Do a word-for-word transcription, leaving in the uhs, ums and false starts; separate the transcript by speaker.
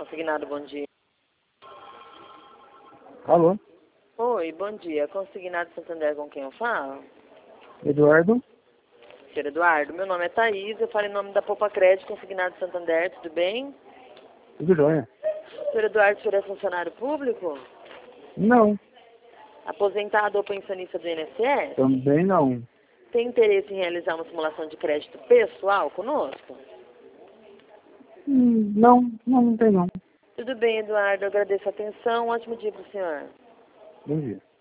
Speaker 1: Consignado, bom dia.
Speaker 2: Alô?
Speaker 1: Oi, bom dia. Consignado Santander, com quem eu falo?
Speaker 2: Eduardo?
Speaker 1: Senhor Eduardo, meu nome é Thaís, eu falo em nome da Poupa Crédito, Consignado Santander, tudo bem?
Speaker 2: Tudo jóia?
Speaker 1: Senhor Eduardo, o senhor é funcionário público?
Speaker 2: Não,
Speaker 1: Aposentado ou pensionista do I N S S?
Speaker 2: também não.
Speaker 1: Tem interesse em realizar uma simulação de crédito pessoal conosco?
Speaker 2: Hum, não, não, não tem não.
Speaker 1: Tudo bem, Eduardo, eu agradeço a atenção. Um ótimo dia para o senhor.
Speaker 2: Bom dia.